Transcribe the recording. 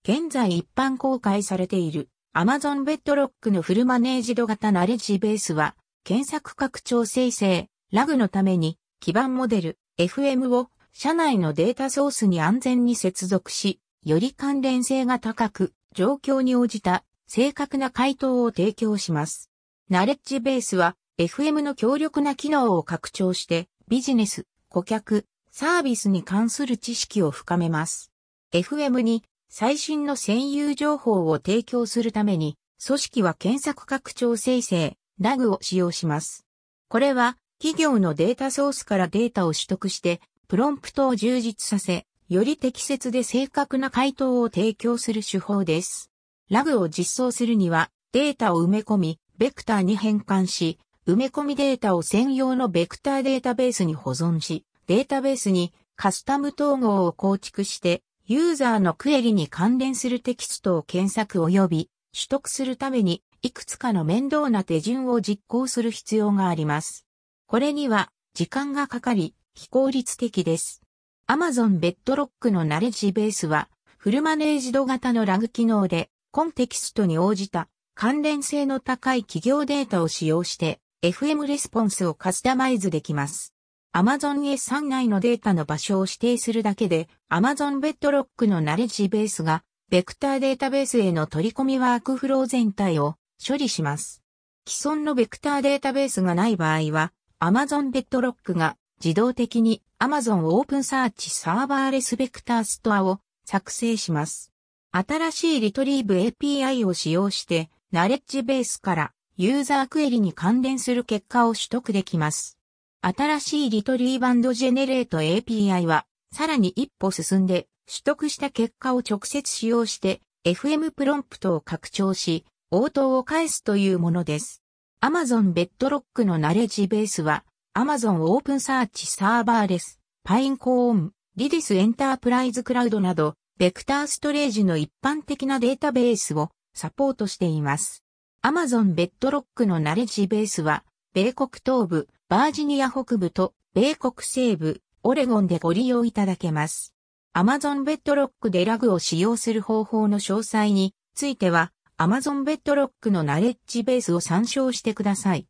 現在一般公開されている Amazon Bedrock のフルマネージド型ナレッジベースは、検索拡張生成、ラグのために基盤モデル FM を社内のデータソースに安全に接続し、より関連性が高く、状況に応じた正確な回答を提供します。ナレッジベースは FM の強力な機能を拡張してビジネス、顧客、サービスに関する知識を深めます。FM に最新の占有情報を提供するために、組織は検索拡張生成、ラグを使用します。これは企業のデータソースからデータを取得して、プロンプトを充実させ、より適切で正確な回答を提供する手法です。ラグを実装するには、データを埋め込み、ベクターに変換し、埋め込みデータを専用のベクターデータベースに保存し、データベースにカスタム統合を構築して、ユーザーのクエリに関連するテキストを検索及び取得するために、いくつかの面倒な手順を実行する必要があります。これには時間がかかり、非効率的です。Amazon Bedrock のナレッジベースは、フルマネージド型のラグ機能で、コンテキストに応じた関連性の高い企業データを使用して、FM レスポンスをカスタマイズできます。Amazon S3 内のデータの場所を指定するだけで、Amazon Bedrock のナレッジベースが、ベクターデータベースへの取り込みワークフロー全体を処理します。既存のベクターデータベースがない場合は、Amazon Bedrock が自動的に Amazon OpenSearch Serverless Vector Store を作成します。新しいリトリーブ API を使用して、ナレッジベースからユーザークエリに関連する結果を取得できます。新しいリトリーブ&ジェネレート API は、さらに一歩進んで、取得した結果を直接使用して、FM プロンプトを拡張し、応答を返すというものです。Amazon Bedrock のナレッジベースは、Amazon OpenSearch Serverless、Pinecone、Redis Enterprise Cloud など、ベクターストレージの一般的なデータベースをサポートしています。Amazon Bedrock のナレッジベースは、米国東部、バージニア北部と米国西部、オレゴンでご利用いただけます。Amazon Bedrock でラグを使用する方法の詳細については、Amazon Bedrock のナレッジベースを参照してください。